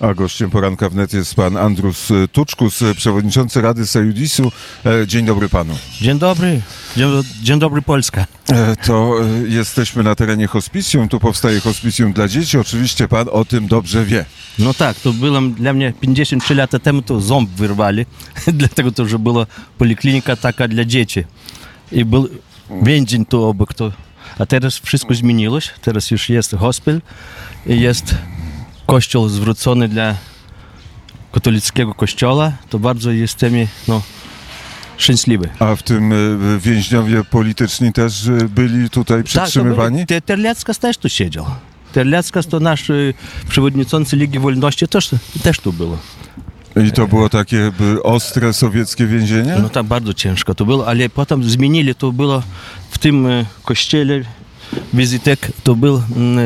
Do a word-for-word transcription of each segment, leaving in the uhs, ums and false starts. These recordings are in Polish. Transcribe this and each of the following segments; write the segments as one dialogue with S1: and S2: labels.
S1: A gościem poranka wnet jest pan Andrus Tuczkus, przewodniczący Rady Sojudisu. Dzień dobry panu.
S2: Dzień dobry. Dzień, dzień dobry Polska.
S1: To jesteśmy na terenie hospicjum. Tu powstaje hospicjum dla dzieci. Oczywiście pan o tym dobrze wie.
S2: No tak, to było dla mnie pięćdziesiąt trzy lata temu, to ząb wyrwali. Dlatego to, że była poliklinika taka dla dzieci. I był więzień tu obok. To. A teraz wszystko zmieniło się. Teraz już jest hospital i jest kościół zwrócony dla katolickiego kościoła. To bardzo jesteśmy, no, szczęśliwi.
S1: A w tym więźniowie polityczni też byli tutaj przytrzymywani?
S2: Tak, byli. Terleckas też tu siedział. Terleckas to nasz przewodniczący Ligi Wolności też, też tu było.
S1: I to było takie ostre sowieckie więzienie?
S2: No tam bardzo ciężko to było, ale potem zmienili, to było w tym kościele Wizytek, to był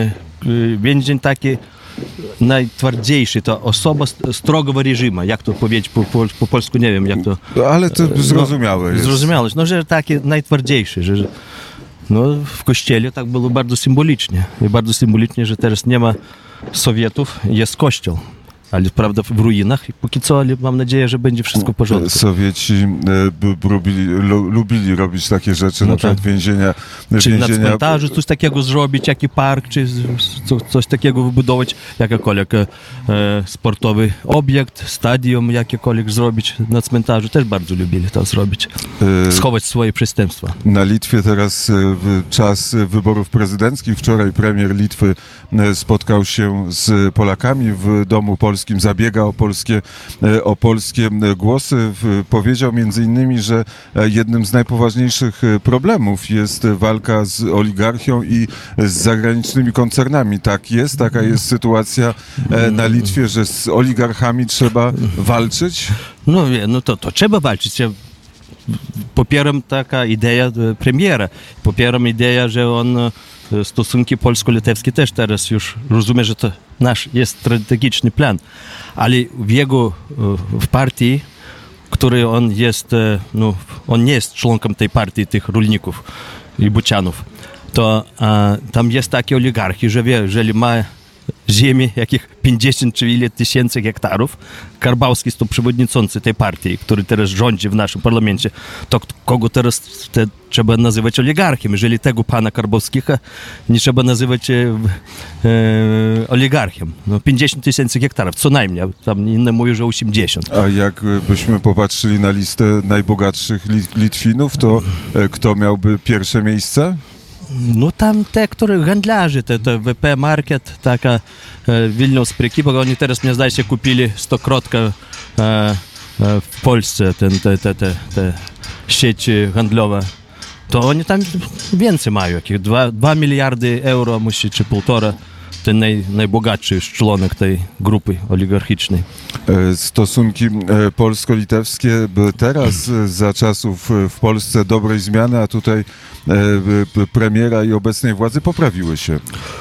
S2: więzień taki najtwardziejszy, to osoba strogego reżimu, jak to powiedzieć po, po, po polsku, nie wiem jak to...
S1: Ale to zrozumiałe
S2: no,
S1: jest.
S2: Zrozumiałe, no że taki najtwardziejszy, że no, w kościele tak było bardzo symbolicznie i bardzo symbolicznie, że teraz nie ma Sowietów, jest kościół. Ale prawda w ruinach i póki co, ale mam nadzieję, że będzie wszystko w porządku.
S1: Sowieci e, lubili, lu, lubili robić takie rzeczy, no na przykład tak. więzienia...
S2: Czy
S1: więzienia...
S2: na cmentarzu coś takiego zrobić, jaki park, czy co, coś takiego wybudować, jakikolwiek e, sportowy obiekt, stadion jakikolwiek zrobić na cmentarzu. Też bardzo lubili to zrobić. E, Schować swoje przestępstwa.
S1: Na Litwie teraz e, czas wyborów prezydenckich. Wczoraj premier Litwy e, spotkał się z Polakami w Domu Polskim. Zabiega o polskie, o polskie głosy. Powiedział między innymi, że jednym z najpoważniejszych problemów jest walka z oligarchią i z zagranicznymi koncernami. Tak jest, taka jest sytuacja na Litwie, że z oligarchami trzeba walczyć?
S2: No, no to, to trzeba walczyć. Ja popieram taka idea premiera. Popieram ideę, że on stosunki polsko-litewskie też teraz już rozumie, że to nasz jest strategiczny plan, ale w jego w partii, który on jest, no, on nie jest członkiem tej partii, tych rolników i bucianów, to a, tam jest takie oligarchi, że wie, jeżeli ma ziemi, jakich pięćdziesiąt czy ile tysięcy hektarów, Karbałski jest to przewodniczący tej partii, który teraz rządzi w naszym parlamencie, to kogo teraz te, trzeba nazywać oligarchiem? Jeżeli tego pana Karbowskiego nie trzeba nazywać e, e, oligarchiem. No, pięćdziesiąt tysięcy hektarów, co najmniej, tam inne mówią, że osiemdziesiąt.
S1: A jakbyśmy popatrzyli na listę najbogatszych Litwinów, to e, kto miałby pierwsze miejsce?
S2: No tam te, które handlarze, te, te W P Market, taka e, Wilnius Prekyba, oni teraz, mnie zdaje się, kupili stokrotka e, e, w Polsce, ten, te, te, te, te sieci handlowe. To oni tam więcej mają, jakich dwa miliardy euro musi, czy półtora, ten naj, najbogatszy członek tej grupy oligarchicznej.
S1: Stosunki polsko-litewskie były teraz za czasów w Polsce dobrej zmiany, a tutaj premiera i obecnej władzy poprawiły się.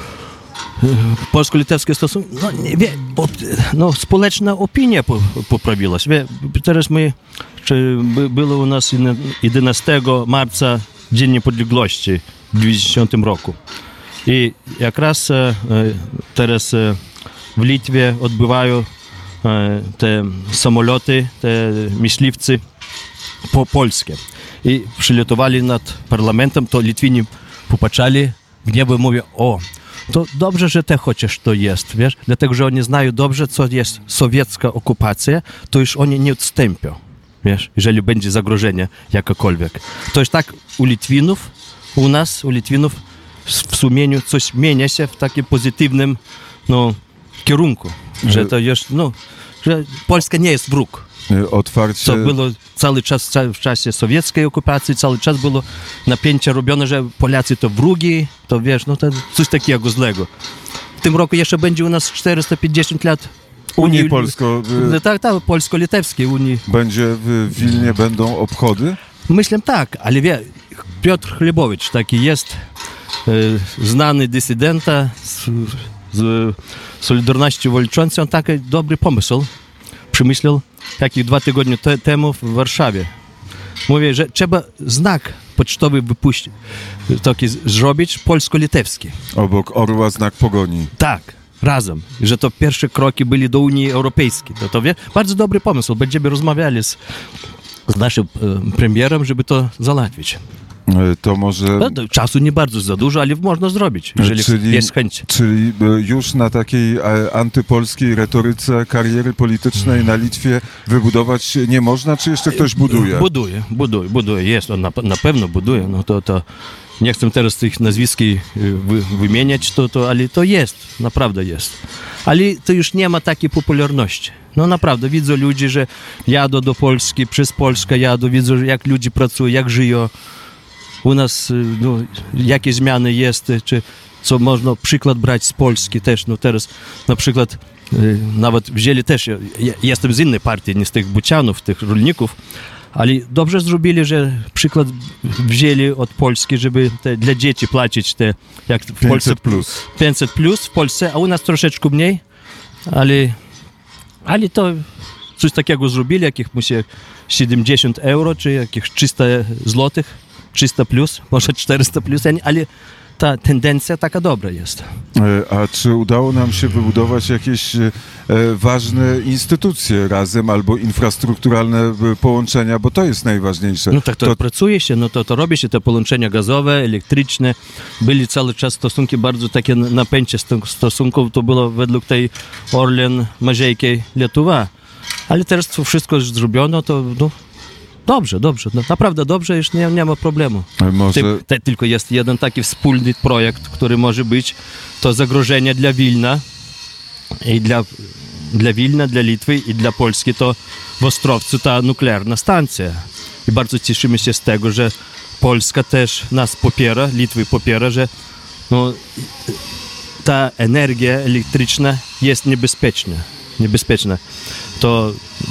S2: Polsko-litewskie stosunki, no, nie, wie, no społeczna opinia poprawiła się. Wie, teraz my, czy było u nas jedenastego marca Dzień Niepodległości w dziewięćdziesiątym roku. I jak raz e, teraz e, w Litwie odbywają e, te samoloty, te myśliwcy po polskie. I przylotowali nad parlamentem, to Litwini popatrzeli w niebo i mówią, o, to dobrze, że te chociaż to jest, wiesz, dlatego, że oni znają dobrze, co jest sowiecka okupacja, to już oni nie odstąpią, wiesz, jeżeli będzie zagrożenie jakakolwiek. To jest tak u Litwinów, u nas, u Litwinów, w sumieniu coś zmienia się w takim pozytywnym, no, kierunku, że to już, no, że Polska nie jest wróg.
S1: Otwarcie...
S2: Co było cały czas w czasie sowieckiej okupacji, cały czas było napięcie robione, że Polacy to wrogi, to wiesz, no to coś takiego złego. W tym roku jeszcze będzie u nas czterysta pięćdziesiąt lat
S1: Unii, Unii Polsko...
S2: Tak, tak, polsko-litewskiej Unii.
S1: Będzie w Wilnie, będą obchody?
S2: Myślę tak, ale wie, Piotr Chlebowicz taki jest, e, znany dysydenta z, z Solidarności Walczącej, on taki dobry pomysł przemyślał jakieś dwa tygodnie te, temu w Warszawie. Mówię, że trzeba znak pocztowy wypuścić, taki zrobić polsko-litewski.
S1: Obok orła znak pogoni.
S2: Tak. razem, że to pierwsze kroki byli do Unii Europejskiej. To, to wie, bardzo dobry pomysł. Będziemy rozmawiali z, z naszym e, premierem, żeby to załatwić.
S1: To może...
S2: No, czasu nie bardzo za dużo, ale można zrobić, jeżeli
S1: czyli,
S2: jest chęć.
S1: Czyli już na takiej antypolskiej retoryce kariery politycznej na Litwie wybudować nie można, czy jeszcze ktoś buduje?
S2: Buduje, buduje, buduje. Jest, on na, na pewno buduje. No to, to nie chcę teraz tych nazwiski wy, wymieniać, to, to, ale to jest, naprawdę jest. Ale to już nie ma takiej popularności. No naprawdę, widzę ludzi, że jadą do Polski, przez Polskę jadą, widzę, jak ludzie pracują, jak żyją. U nas no, jakie zmiany jest, czy co można przykład brać z Polski też, no teraz na przykład y, nawet wzięli też, ja, ja jestem z innej partii, nie z tych bucianów, tych rolników, ale dobrze zrobili, że przykład wzięli od Polski, żeby te, dla dzieci płacić te, jak w Polsce,
S1: pięćset plus.
S2: pięćset plus w Polsce, a u nas troszeczkę mniej, ale, ale to coś takiego zrobili, jakich musi siedemdziesiąt euro, czy jakich trzysta złotych. trzysta plus, może czterysta plus, ale ta tendencja taka dobra jest.
S1: A czy udało nam się wybudować jakieś e, ważne instytucje razem albo infrastrukturalne połączenia, bo to jest najważniejsze.
S2: No tak to,
S1: to...
S2: pracuje się, no to, to robi się te połączenia gazowe, elektryczne. Byli cały czas stosunki bardzo takie napięcie stosunków, to było według tej Orlen, Mažeikiai, Lietuva. Ale teraz to wszystko już zrobiono, to no, dobrze, dobrze, no, naprawdę dobrze, już nie, nie ma problemu.
S1: Może...
S2: Tym, te, tylko jest jeden taki wspólny projekt, który może być, to zagrożenie dla Wilna i dla, dla Wilna, dla Litwy i dla Polski, to w Ostrowcu ta nuklearna stacja. I bardzo cieszymy się z tego, że Polska też nas popiera, Litwy popiera, że no, ta energia elektryczna jest niebezpieczna. niebezpieczna. To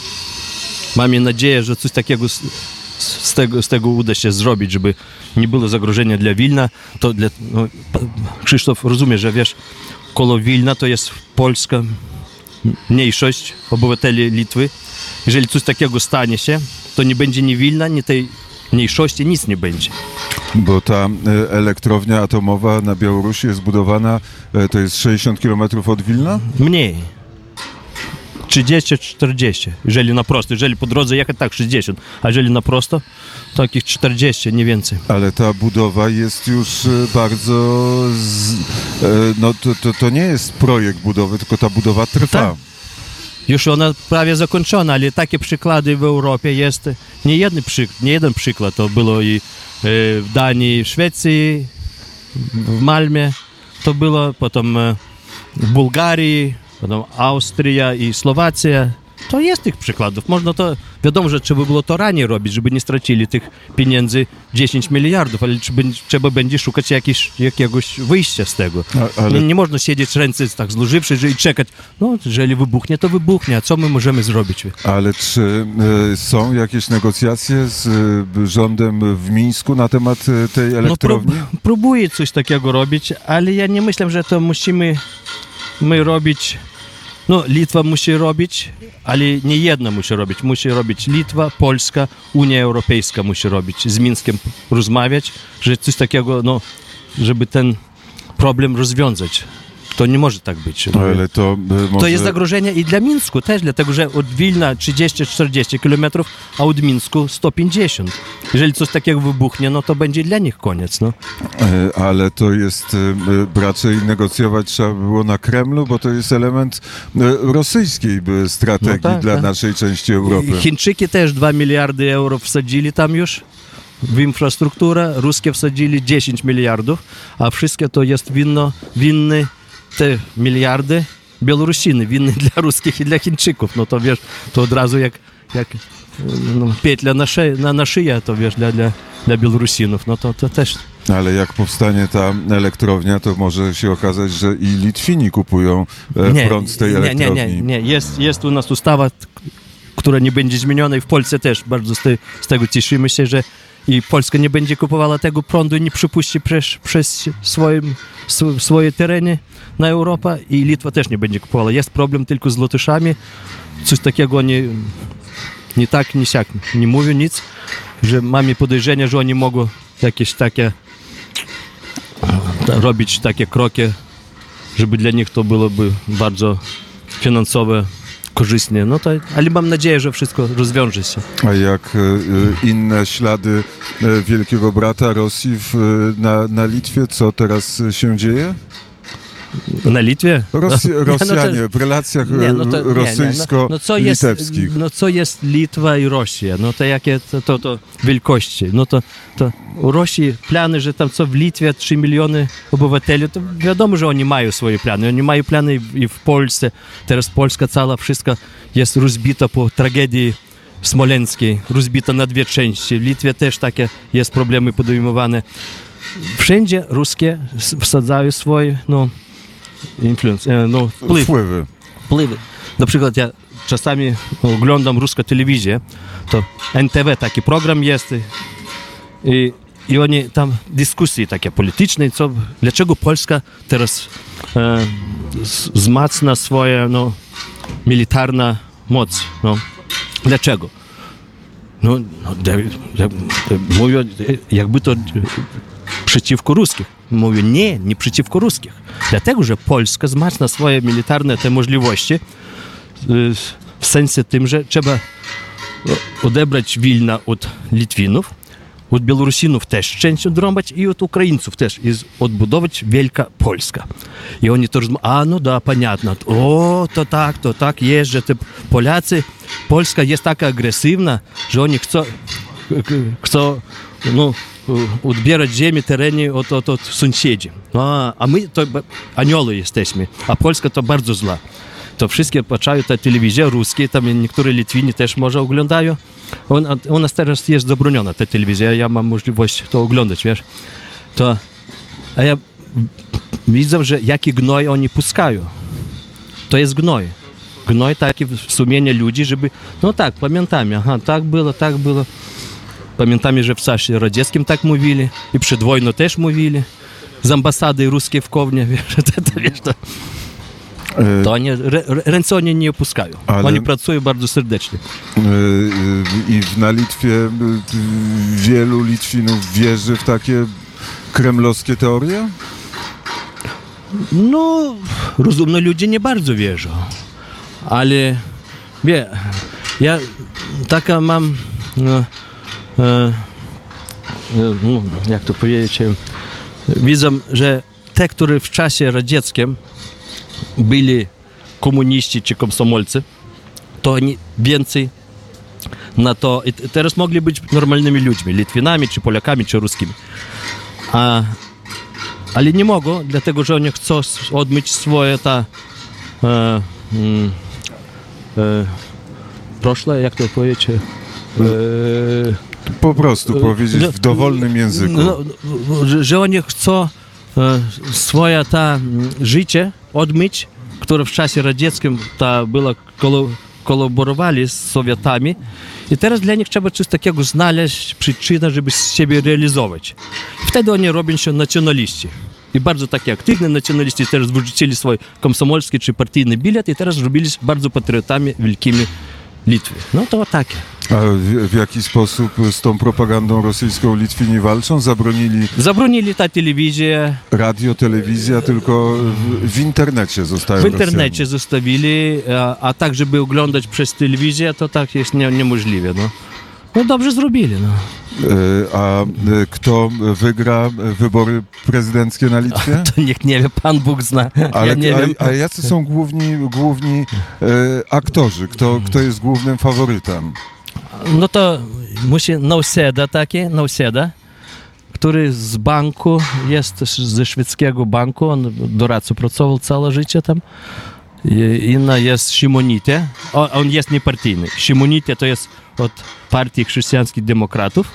S2: mamy nadzieję, że coś takiego z, z, tego, z tego uda się zrobić, żeby nie było zagrożenia dla Wilna. To dla, no, Krzysztof rozumie, że wiesz, koło Wilna to jest polska mniejszość obywateli Litwy. Jeżeli coś takiego stanie się, to nie będzie ni Wilna, ni tej mniejszości, nic nie będzie.
S1: Bo ta elektrownia atomowa na Białorusi jest budowana, to jest sześćdziesiąt kilometrów od Wilna?
S2: Mniej. trzydzieści czterdzieści, jeżeli na prosto, jeżeli po drodze jechać, tak sześćdziesiąt, a jeżeli na prosto, to jakieś czterdzieści, nie więcej.
S1: Ale ta budowa jest już bardzo, z, no to, to, to nie jest projekt budowy, tylko ta budowa trwa.
S2: Tak. Już ona prawie zakończona, ale takie przykłady w Europie jest, nie jeden, przyk, nie jeden przykład, to było i w Danii, w Szwecji, w Malmie, to było, potem w Bułgarii, potem Austria i Słowacja. To jest tych przykładów. Można to, wiadomo, że trzeba było to raniej robić, żeby nie stracili tych pieniędzy dziesięć miliardów, ale trzeba, trzeba będzie szukać jakieś, jakiegoś wyjścia z tego. A, ale... nie, nie można siedzieć ręce tak złożywszy i czekać, no jeżeli wybuchnie, to wybuchnie, a co my możemy zrobić?
S1: Ale czy y, są jakieś negocjacje z y, rządem w Mińsku na temat y, tej elektrowni?
S2: No, prób, próbuję coś takiego robić, ale ja nie myślę, że to musimy my robić. No, Litwa musi robić, ale nie jedna musi robić. Musi robić Litwa, Polska, Unia Europejska musi robić. Z Mińskiem rozmawiać, że coś takiego, no, żeby ten problem rozwiązać. To nie może tak być.
S1: No, ale to, może...
S2: to jest zagrożenie i dla Mińsku też, dlatego że od Wilna trzydzieści czterdzieści kilometrów, a od Mińsku sto pięćdziesiąt. Jeżeli coś takiego wybuchnie, no to będzie dla nich koniec. No.
S1: Ale to jest raczej negocjować trzeba było na Kremlu, bo to jest element rosyjskiej strategii no tak, dla tak. naszej części Europy.
S2: Chińczyki też dwa miliardy euro wsadzili tam już w infrastrukturę, ruskie wsadzili dziesięć miliardów, a wszystko to jest winno, winny te miliardy Białorusiny, winny dla ruskich i dla Chińczyków. No to wiesz, to od razu jak, jak no, pietla na, szy, na, na szyję, to wiesz, dla, dla, dla Białorusinów, no to, to też.
S1: Ale jak powstanie ta elektrownia, to może się okazać, że i Litwini kupują nie, prąd z tej
S2: nie,
S1: elektrowni.
S2: Nie, nie, nie. Jest, jest u nas ustawa, która nie będzie zmieniona i w Polsce też bardzo z, te, z tego cieszymy się, że i Polska nie będzie kupowała tego prądu i nie przypuści przez, przez swoim, sw, swoje tereny na Europę i Litwa też nie będzie kupowała. Jest problem tylko z Lotyszami. Coś takiego oni nie tak, nie siak nie mówią nic, że mamy podejrzenie, że oni mogą jakieś takie robić takie kroki żeby dla nich to byłoby bardzo finansowo korzystnie. No to, ale mam nadzieję, że wszystko rozwiąże się.
S1: A jak e, inne ślady e, Wielkiego Brata Rosji w, e, na, na Litwie, co teraz się dzieje?
S2: Na Litwie?
S1: Rosji,
S2: No,
S1: Rosjanie,
S2: no to,
S1: w relacjach
S2: nie, no to,
S1: rosyjsko-litewskich.
S2: No, no co jest Litwa i Rosja? No to jakie to, to, to wielkości? No to, to u Rosji plany, że tam co w Litwie trzy miliony obywateli, to wiadomo, że oni mają swoje plany. Oni mają plany i w Polsce. Teraz Polska cała, wszystko jest rozbita po tragedii smoleńskiej, rozbita na dwie części. W Litwie też takie jest problemy podejmowane. Wszędzie ruskie wsadzają swoje, no, influence, no, wpływ,
S1: Wpływy.
S2: wpływy. Na przykład ja czasami oglądam ruską telewizję, to N T V taki program jest i, i oni tam dyskusje takie polityczne, co, dlaczego Polska teraz e, wzmacnia swoje, no, militarna moc, no, dlaczego? No, no jak, mówią, jakby to przeciwko ruskich. Mówię, nie, nie przeciwko ruskich. Dlatego, że Polska wzmacnia swoje militarne te możliwości w sensie tym, że trzeba odebrać Wilna od Litwinów, od Białorusinów też część odrąbać i od Ukraińców też. I odbudować Wielka Polska. I oni to rozmawiają, a no da, понятно. O, to tak, to tak jest, że te Polacy, Polska jest taka agresywna, że oni chcą, chcą no, odbierać ziemię, tereny od, od, od sąsiedzi. A, a my to anioły jesteśmy, a Polska to bardzo zła. To wszystkie patrzają, ta telewizja ruskie, tam niektóre Litwini też może oglądają. On, u nas teraz jest zabroniona ta telewizja, ja mam możliwość to oglądać, wiesz. To, a ja widzę, że jaki gnoj oni puszczają. To jest gnoj. Gnoj taki w sumieniu ludzi, żeby, no tak, pamiętamy, aha, tak było, tak było. Pamiętamy, że w czasie radzieckim tak mówili, i przed wojną też mówili, z ambasady ruskiej w Kownie, wiesz, to, to, wiesz, to, to oni, ręce oni nie opuszczają. Ale oni pracują bardzo serdecznie.
S1: I na Litwie wielu Litwinów wierzy w takie kremlowskie teorie?
S2: No, rozumne ludzie nie bardzo wierzą. Ale, wie, ja taka mam, no, e, no, jak to powiedzieć, widzę, że te, które w czasie radzieckim byli komuniści czy komsomolcy, to oni więcej na to, i teraz mogli być normalnymi ludźmi, Litwinami, czy Polakami, czy ruskimi. A, ale nie mogą, dlatego, że oni chcą odmyć swoje ta e, e, proszłe, jak to powiedzieć? E,
S1: po prostu powiedzieć w dowolnym języku.
S2: No, że, że oni chcą e, swoje ta życie odmyć, które w czasie radzieckim ta było kolo, kolaborowali z Sowietami. I teraz dla nich trzeba coś takiego znaleźć przyczynę, żeby siebie realizować. Wtedy oni robią się nacjonaliści. I bardzo takie aktywne nacjonaliści teraz wyrzucili swój komsomolski czy partyjny bilet i teraz robili się bardzo patriotami wielkimi Litwy. No to takie.
S1: A w, w jaki sposób z tą propagandą rosyjską Litwini walczą? Zabronili...
S2: Zabronili ta telewizja.
S1: Radio, telewizja, tylko w, w internecie zostają
S2: W internecie
S1: Rosjanie.
S2: zostawili, a, a tak, żeby oglądać przez telewizję, to tak jest nie, niemożliwe. No. No dobrze zrobili. No.
S1: A kto wygra wybory prezydenckie na Litwie?
S2: To niech nie wie, Pan Bóg zna.
S1: Ale,
S2: ja nie
S1: a,
S2: wiem.
S1: a jacy są główni, główni e, aktorzy? Kto, kto jest głównym faworytem?
S2: No to musi Nausėda taki, Nausėda, który z banku, jest ze szwedzkiego banku, on doradcą pracował całe życie tam. Inna jest Šimonytė, on jest niepartyjny. Šimonytė to jest od partii chrześcijańskich demokratów.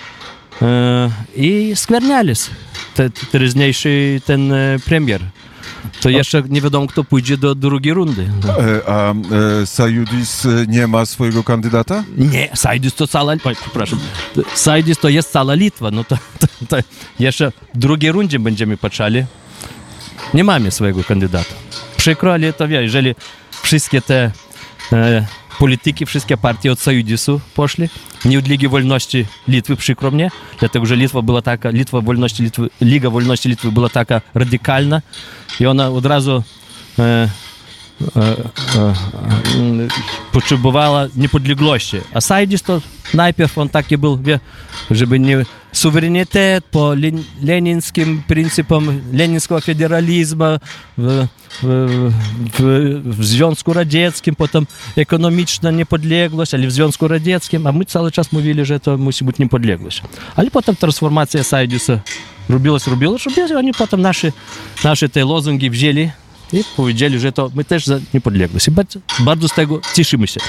S2: I Skvernelis, te, teraźniejszy ten premier. To jeszcze nie wiadomo, kto pójdzie do drugiej rundy.
S1: A e, Sajudis nie ma swojego kandydata?
S2: Nie, Sajudis to cała... Oj, przepraszam. Sajudis to jest cała Litwa. No to, to, to jeszcze w drugiej rundzie będziemy patrzeli. Nie mamy swojego kandydata. Przykro, ale to wie, jeżeli wszystkie te e, polityki, wszystkie partie od Sojudisu poszli, nie od Ligi Wolności Litwy, przykro mnie, dlatego że Litwa była taka, Litwa Wolności Litwy, Liga Wolności Litwy była taka radykalna i ona od razu e, e, e, potrzebowała niepodległości. A Sojudis to najpierw on taki był, wie, żeby nie suwerenitet po lenińskim pryncypom lenińskiego federalizmu w, w, w, w Związku Radzieckim, potem ekonomiczna niepodległość, ale w Związku Radzieckim, a my cały czas mówili, że to musi być niepodległość. Ale potem transformacja Sojudisu robiłaś, robiłaś, robiłaś, oni potem nasze, nasze te lozungi wzięli i powiedzieli, że to my też za niepodległość. I bardzo, bardzo z tego cieszymy się.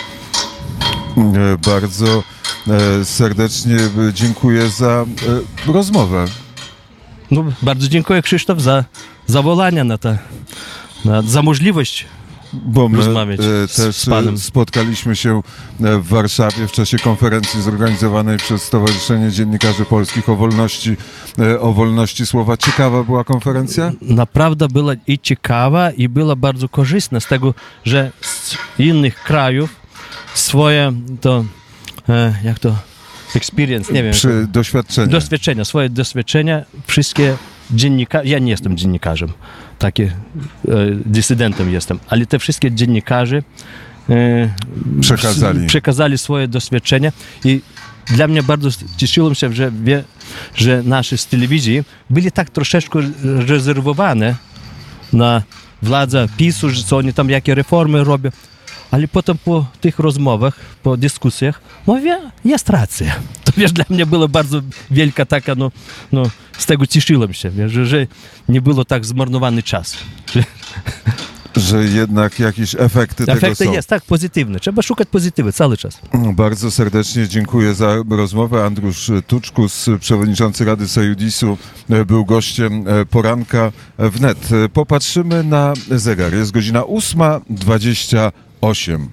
S1: Bardzo serdecznie dziękuję za rozmowę.
S2: No, bardzo dziękuję, Krzysztof, za zawołanie na to, na, za możliwość
S1: Bo my
S2: rozmawiać
S1: e, też
S2: z panem.
S1: spotkaliśmy się w Warszawie w czasie konferencji zorganizowanej przez Stowarzyszenie Dziennikarzy Polskich o wolności, e, o wolności słowa. Ciekawa była konferencja?
S2: Naprawdę była i ciekawa, i była bardzo korzystna z tego, że z innych krajów swoje to, e, jak to, experience, nie wiem.
S1: Przy doświadczeniu.
S2: Doświadczenia, swoje doświadczenia, wszystkie dziennikarze, ja nie jestem dziennikarzem, taki e, dysydentem jestem, ale te wszystkie dziennikarze e,
S1: Przekazali.
S2: przekazali swoje doświadczenia i dla mnie bardzo cieszyłem się, że, wie, że nasze z telewizji byli tak troszeczkę rezerwowane na władzę PiSu, że co oni tam, jakie reformy robią. Ale potem po tych rozmowach, po dyskusjach, mówię, jest racja. To wiesz, dla mnie było bardzo wielka taka, no, no z tego cieszyłem się, wiesz, że, że nie było tak zmarnowany czas. Że,
S1: że jednak jakieś efekty, tego
S2: efekty
S1: są.
S2: jest, tak, pozytywne. Trzeba szukać pozytywy cały czas.
S1: Bardzo serdecznie dziękuję za rozmowę. Andrusz Tuczkus, przewodniczący Rady Sojudisu, był gościem poranka wnet. Popatrzymy na zegar. Jest godzina ósma dwadzieścia osiem.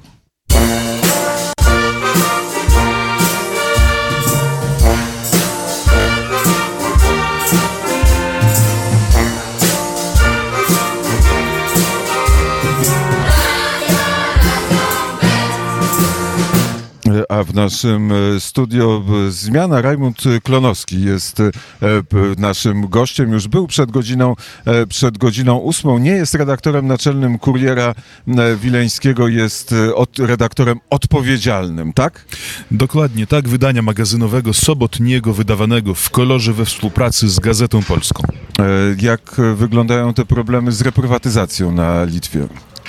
S1: A w naszym studio zmiana. Rajmund Klonowski jest naszym gościem. Już był przed godziną, przed godziną ósmą. Nie jest redaktorem naczelnym Kuriera Wileńskiego, jest od, redaktorem odpowiedzialnym, tak?
S3: Dokładnie tak, wydania magazynowego Sobotniego, wydawanego w kolorze we współpracy z Gazetą Polską.
S1: Jak wyglądają te problemy z reprywatyzacją na Litwie?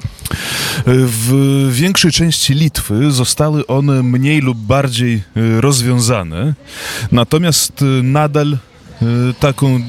S3: W większej części Litwy zostały one mniej lub bardziej rozwiązane, natomiast nadal taką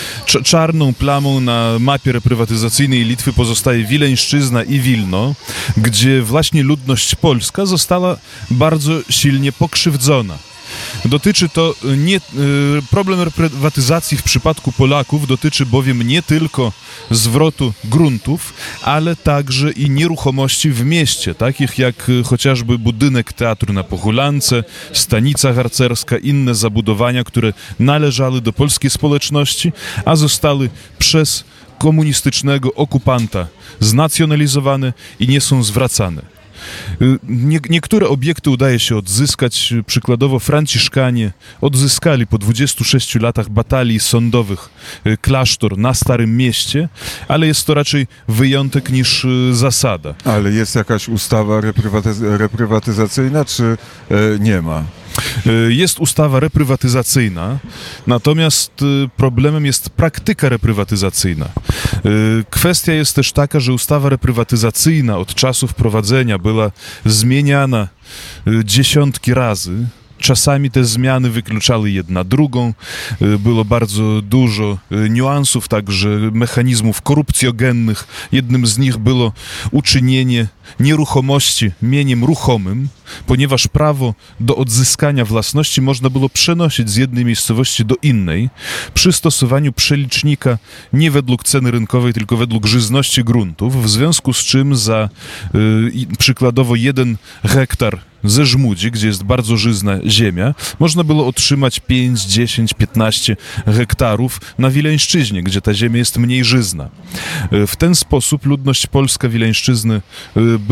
S3: czarną plamą na mapie reprywatyzacyjnej Litwy pozostaje Wileńszczyzna i Wilno, gdzie właśnie ludność polska została bardzo silnie pokrzywdzona. Dotyczy to nie, problem reprywatyzacji w przypadku Polaków dotyczy bowiem nie tylko zwrotu gruntów, ale także i nieruchomości w mieście, takich jak chociażby budynek teatru na Pochulance, stanica harcerska, inne zabudowania, które należały do polskiej społeczności, a zostały przez komunistycznego okupanta znacjonalizowane i nie są zwracane. Nie, niektóre obiekty udaje się odzyskać. Przykładowo Franciszkanie odzyskali po dwudziestu sześciu latach batalii sądowych klasztor na Starym Mieście, ale jest to raczej wyjątek niż zasada.
S1: Ale jest jakaś ustawa reprywatyz- reprywatyzacyjna, czy e, nie ma?
S3: Jest ustawa reprywatyzacyjna, natomiast problemem jest praktyka reprywatyzacyjna. Kwestia jest też taka, że ustawa reprywatyzacyjna od czasu wprowadzenia była zmieniana dziesiątki razy. Czasami te zmiany wykluczały jedna drugą, było bardzo dużo niuansów, także mechanizmów korupcjogennych. Jednym z nich było uczynienie nieruchomości mieniem ruchomym, ponieważ prawo do odzyskania własności można było przenosić z jednej miejscowości do innej przy stosowaniu przelicznika nie według ceny rynkowej, tylko według żyzności gruntów, w związku z czym za y, przykładowo jeden hektar ze Żmudzi, gdzie jest bardzo żyzna ziemia, można było otrzymać pięć, dziesięć, piętnaście hektarów na Wileńszczyźnie, gdzie ta ziemia jest mniej żyzna. W ten sposób ludność polska Wileńszczyzny była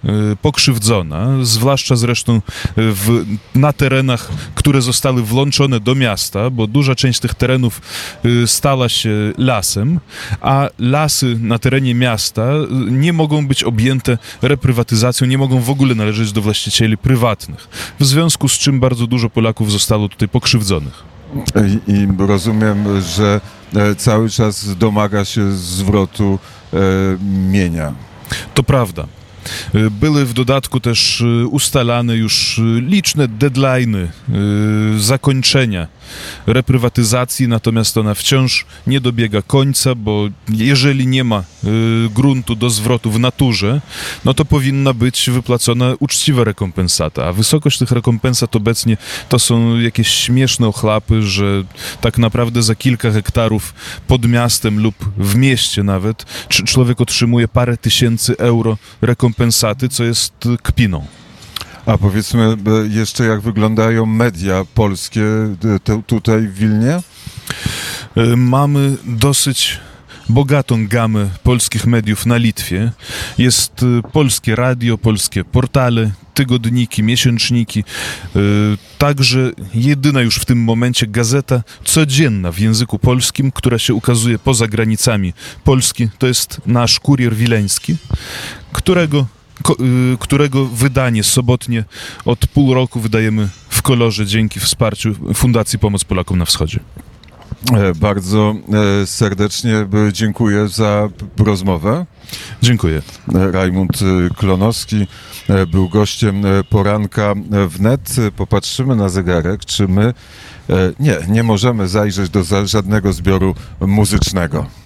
S3: pokrzywdzona, zwłaszcza zresztą w, na terenach, które zostały włączone do miasta, bo duża część tych terenów stała się lasem, a lasy na terenie miasta nie mogą być objęte reprywatyzacją, nie mogą w ogóle należeć do właścicieli prywatnych, w związku z czym bardzo dużo Polaków zostało tutaj pokrzywdzonych.
S1: I, i rozumiem, że e, cały czas domaga się zwrotu e, mienia.
S3: To prawda. Były w dodatku też ustalane już liczne deadline'y zakończenia reprywatyzacji, natomiast ona wciąż nie dobiega końca, bo jeżeli nie ma gruntu do zwrotu w naturze, no to powinna być wypłacona uczciwa rekompensata, a wysokość tych rekompensat obecnie to są jakieś śmieszne ochlapy, że tak naprawdę za kilka hektarów pod miastem lub w mieście nawet człowiek otrzymuje parę tysięcy euro rekompensaty, co jest kpiną.
S1: A powiedzmy jeszcze, jak wyglądają media polskie te, tutaj w Wilnie?
S3: Mamy dosyć bogatą gamę polskich mediów na Litwie. Jest polskie radio, polskie portale, tygodniki, miesięczniki, także jedyna już w tym momencie gazeta codzienna w języku polskim, która się ukazuje poza granicami Polski, to jest nasz Kurier Wileński, którego Ko, y, którego wydanie sobotnie od pół roku wydajemy w kolorze dzięki wsparciu Fundacji Pomoc Polakom na Wschodzie.
S1: E, bardzo e, serdecznie e, dziękuję za p- rozmowę.
S3: Dziękuję.
S1: E, Rajmund e, Klonowski e, był gościem e, poranka wnet. E, Popatrzymy na zegarek, czy my e, nie, nie możemy zajrzeć do za, żadnego zbioru muzycznego.